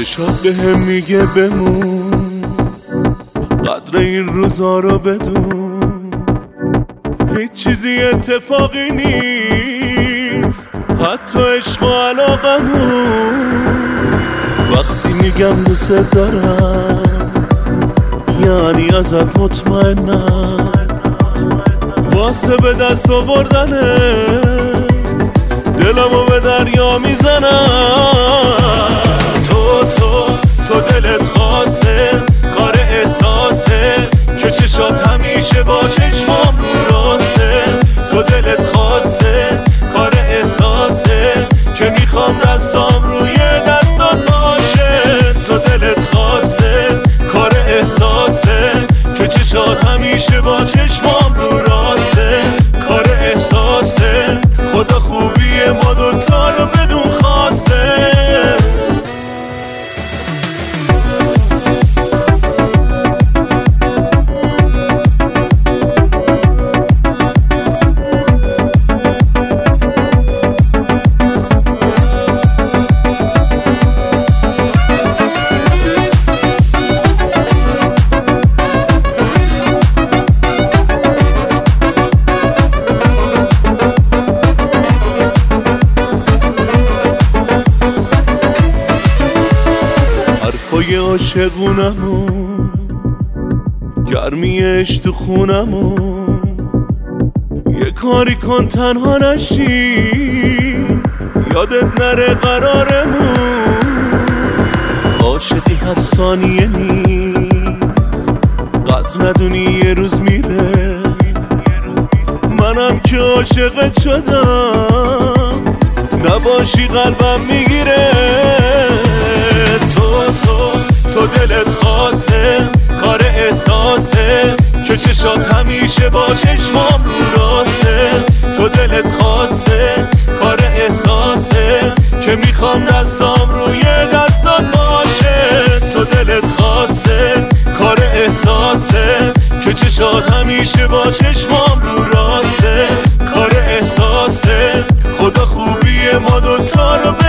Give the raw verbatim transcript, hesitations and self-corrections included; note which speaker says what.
Speaker 1: چشات به هم میگه بمون، قدر این روزا رو بدون. هیچ چیزی اتفاقی نیست، حتی عشق و علاقمون. وقتی میگم دوست دارم یعنی ازت مطمئنم، واسه به دست آوردنه دلمو به دریا میزنم. تو تو تو دلت خواسته، کار احساسه که چشات همیشه با چشمام رو راسته. تو دلت خواسته، کار احساسه که میخوام دستام روی دستات باشه. تو دلت خواسته، کار احساسه که چشات همیشه با چشمام رو راسته. کار احساسه، خدا خوبی ما دوتا رو بدون خواسته. حرفای عاشقونمون، گرمیش تو خونمون. یه کاری کن تنها نشی، یادت نره قرارمون. عاشقی هر ثانیه نیست، قدر ندونی یه روز میره. منم که عاشقت شدم، نباشی قلبم میگیره. تو تو تو دلت خواسته، کار احساسه که چشات همیشه با چشمام رو راسته. تو دلت خواسته، کار احساسه که میخوام دستام روی دستات باشه. تو دلت خواسته، کار احساسه که چشات همیشه با چشمام رو راسته. کار احساسه، خدا خوبی ما دوتا رو